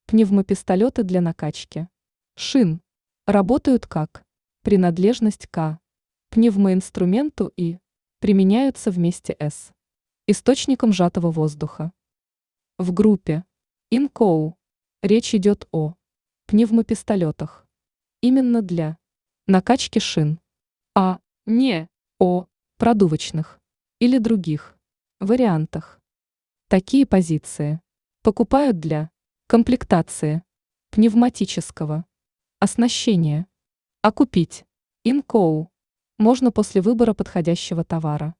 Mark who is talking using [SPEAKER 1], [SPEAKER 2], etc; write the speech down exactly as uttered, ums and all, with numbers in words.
[SPEAKER 1] Пневмопистолеты для накачки шин работают как принадлежность к пневмоинструменту и применяются вместе с источником сжатого воздуха. В группе Инкоу речь идет о пневмопистолетах именно для накачки шин, а не о продувочных или других вариантах. Такие позиции покупают для комплектации пневматического оснащения, а купить Инкоу можно после выбора подходящего товара.